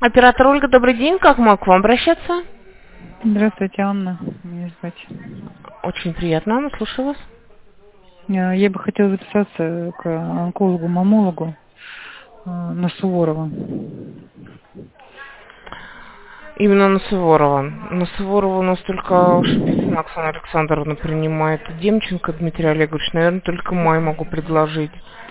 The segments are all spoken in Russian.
Оператор Ольга, добрый день. Как могу к вам обращаться? Здравствуйте, Анна. Меня звать. Очень приятно, Анна, слушаю вас. Я бы хотела записаться к онкологу-мамологу на Суворова. Именно на Суворова. На Суворова у нас только Шипицына Оксана Александровна принимает. Демченко Дмитрий Олегович, наверное, только май могу предложить.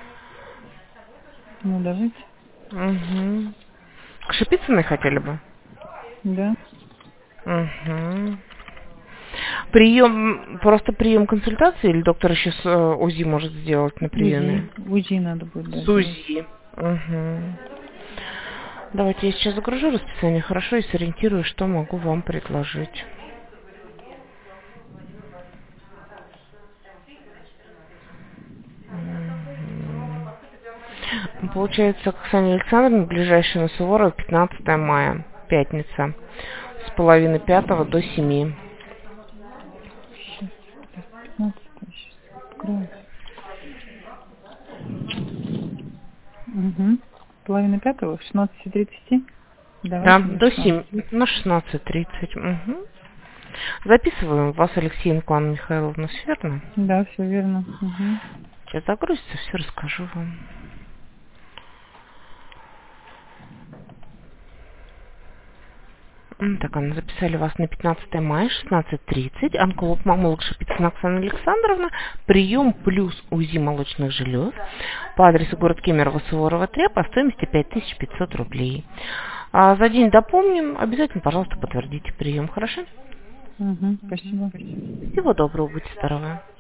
Ну, давайте. Угу. К Шипицыной хотели бы? Да. Угу. Просто прием консультации или доктор еще с УЗИ может сделать на приеме? УЗИ надо будет, да, С сделать. УЗИ. Угу. Давайте я сейчас загружу расписание, хорошо, и сориентирую, что могу вам предложить. Получается, Оксане Александровне ближайшая на Суворова 15 мая, пятница, с половины пятого до 7. Сейчас, 15, сейчас открою. Угу. Половина пятого, в 16:30. Да, Давайте на до 7, 16:30. на 16:30. Угу. Записываем вас, Алексеенко Анна Михайловна, все верно? Да, все верно. Угу. Сейчас загрузится, все расскажу вам. Так, Анна, записали вас на 15 мая, 16:30. Онколог-мамолог Шипицына Оксана Александровна. Прием плюс УЗИ молочных желез. По адресу город Кемерово, Суворова 3, по стоимости 5500 рублей. За день допомним. Обязательно, пожалуйста, подтвердите прием. Хорошо? Угу. Спасибо. Всего доброго, будьте здоровы.